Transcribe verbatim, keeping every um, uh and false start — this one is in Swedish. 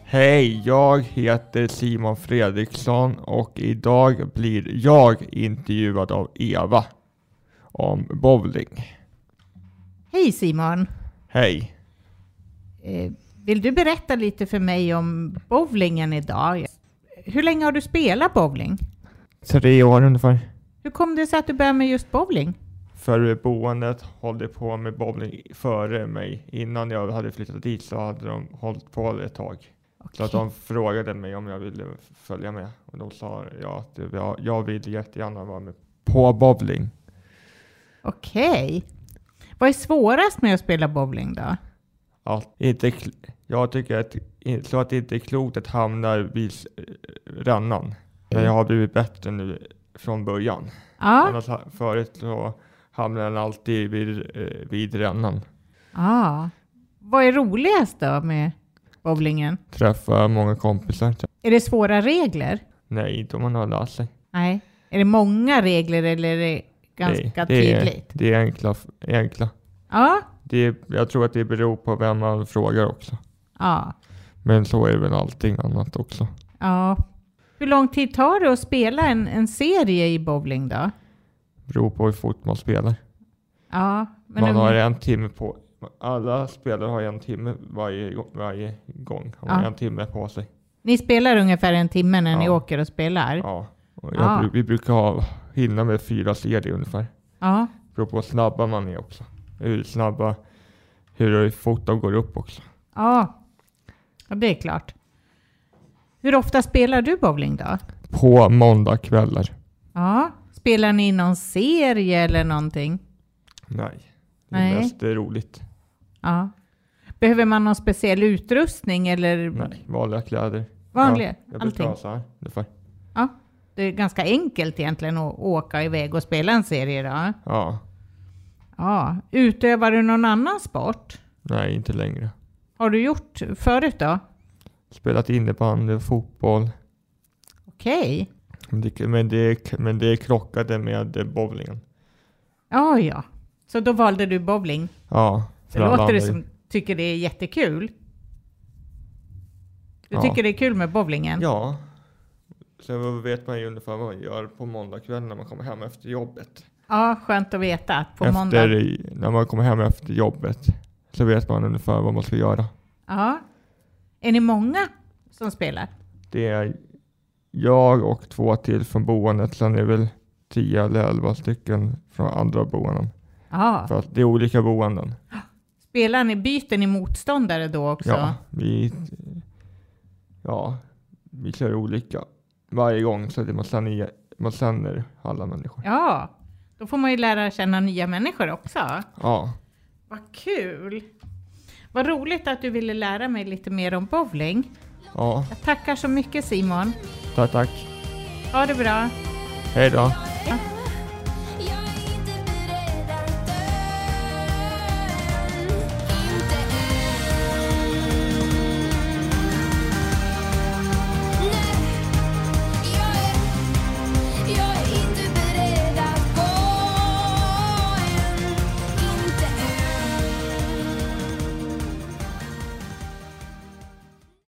Hej, jag heter Simon Fredriksson och idag blir jag intervjuad av Eva om bowling. Hej Simon. Hej. Eh, vill du berätta lite för mig om bowlingen idag? Hur länge har du spelat bowling? Tre år ungefär. Hur kom det sig att du började med just bowling? För boendet hållde på med bowling före mig. Innan jag hade flyttat dit så hade de hållit på ett tag. Okay. Så att de frågade mig om jag ville följa med. Och då sa jag att jag, jag vill jättegärna vara med på bowling. Okej. Okay. Vad är svårast med att spela bowling då? Att inte, jag tycker att, så att det inte är klokt att hamna vid rännan. Mm. Men jag har blivit bättre nu från början. Ja. Annars förut så hamnar den alltid vid, vid rännan. Ja. Vad är roligast då med bowlingen? Träffa många kompisar. Är det svåra regler? Nej, inte om man har lärt sig. Nej. Är det många regler eller är det ganska det, det tydligt? Är, det är enkla. enkla. Ja. Det är, jag tror att det beror på vem man frågar också. Ja. Men så är det väl allting annat också. Ja. Hur lång tid tar det att spela en, en serie i bowling då? Beror på hur fort man spelar. Ja. Men man nu... har en timme på. Alla spelare har en timme varje, varje gång. Man har ja. en timme på sig. Ni spelar ungefär en timme när ja. ni åker och spelar? Ja. Och jag, ja. Vi brukar ha hinna med fyra serier ungefär. Ja. Beror på hur snabba man är också. Hur snabba, hur fort de går upp också. Ja. Ja, det är klart. Hur ofta spelar du bowling då? På måndagkvällar. Ja. Spelar ni någon serie eller någonting? Nej. Det är Nej. mest roligt. Ja. Behöver man någon speciell utrustning eller? Nej, vanliga kläder. Vanliga? Ja, jag allting? brukar så här, ungefär. Ja. Det är ganska enkelt egentligen att åka iväg och spela en serie då. Ja. Ja. Utövar du någon annan sport? Nej, inte längre. Har du gjort förut då? Spelat innebandy, fotboll. Okej. Men det, men, det, men det krockade med bowlingen. Ja, ja. Så då valde du bowling? Ja. Det låter du som tycker det är jättekul. Du ja. tycker det är kul med bowlingen? Ja. Sen vet man ju ungefär vad man gör på måndagkväll när man kommer hem efter jobbet. Ja, skönt att veta att på efter, måndag... När man kommer hem efter jobbet så vet man ungefär vad man ska göra. Ja. Är ni många som spelar? Det är jag och två till från boendet. Sen är det väl tio eller elva stycken från andra boenden. Ja. För att det är olika boenden. Spelar ni, byter ni motståndare då också? Ja, vi, ja, vi kör olika. Varje gång så att man känner, man känner alla människor. Ja, då får man ju lära känna nya människor också. Ja. Vad kul! Vad roligt att du ville lära mig lite mer om bowling. Ja. Jag tackar så mycket Simon. Tack, tack. Ha det bra. Hej då. Ja.